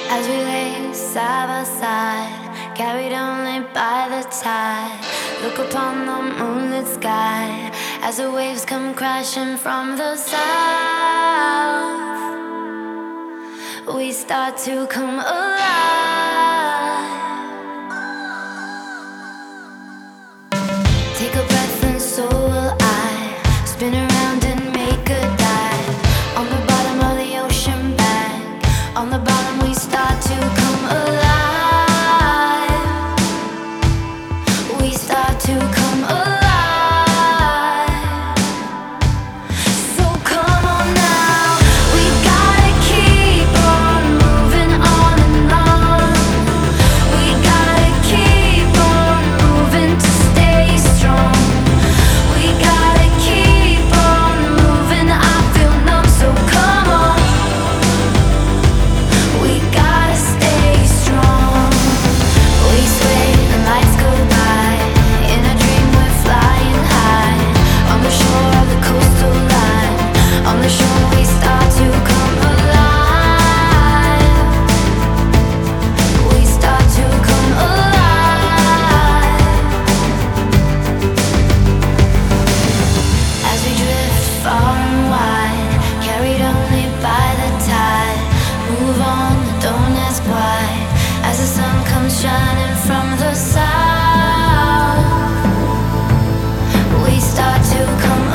As we lay side by side, carried only by the tide, look upon the moonlit sky as the waves come crashing from the south. We start to come alive. Take a breath and so will I. Spin around and make a dive on the bottom of the ocean bag. On the bottom we start to come alive. We start to come alive. So come on now, we gotta keep on moving on and on. We gotta keep on moving to stay strong. We gotta keep on moving, I feel numb, so come on. We gotta stay strong. We sway, the lights go by. In a dream we're flying high. On the shore of the coastal line. On the shore we start to come alive. We start to come alive. As we drift far and wide, carried only by the tide. Move on, don't ask why. As the sun comes shining from the south, we start to come